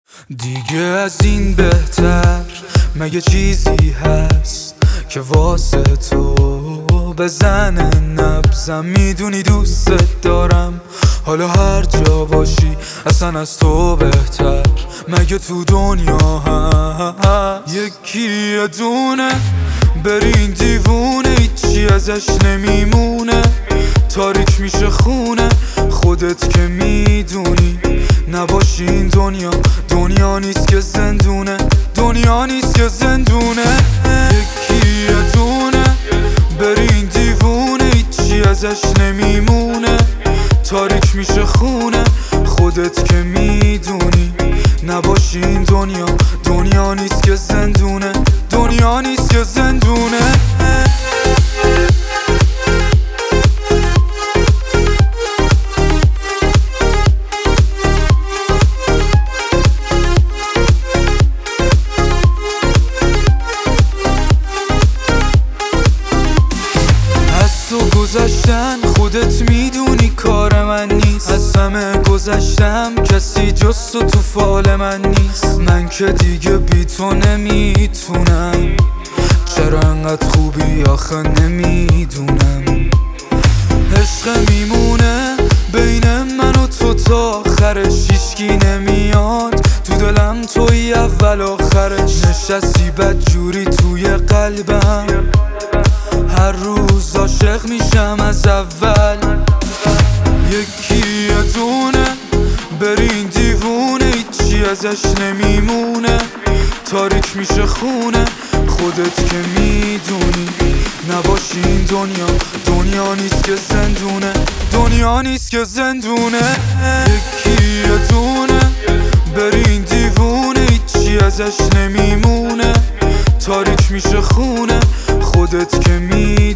دیگه از این بهتر مگه چیزی هست که واسه تو بزنه نبزم؟ میدونی دوست دارم، حالا هر جا باشی اصلا از تو بهتر مگه تو دنیا هست؟ یکی یه دونه برین دیوونه، هیچی ازش نمیمونه، تاریک میشه خونه، خودت که میدونی نباشی این دنیا نیست که زندونه، دنیا نیست که زندونه. یکی یه دونه برین دیوونه، هیچی ازش نمیمونه، تاریک میشه خونه، خودت که میدونی نباشی این دنیا نیست که زندونه، دنیا نیست که زندونه. گذشتن خودت میدونی کار من نیست، از همه گذشتم کسی جز تو فال من نیست، من که دیگه بی تو نمیتونم، چرا انقدر خوبی آخه نمیدونم. عشق میمونه بین من و تو تا آخرش، هیچکی نمیاد تو دلم، توی اول آخرش، نشستی بدجوری توی قلبم، هر روز عاشق میشم از اول. یکی یه دونه برین دیوونه، هیچی ازش نمیمونه، تاریک میشه خونه، خودت که میدونی نباشی این دنیا نیست که زندونه، دنیا نیست که زندونه. یکی یه دونه برین دیوونه، هیچی ازش نمیمونه، تاریک میشه خونه، خودت که میدونی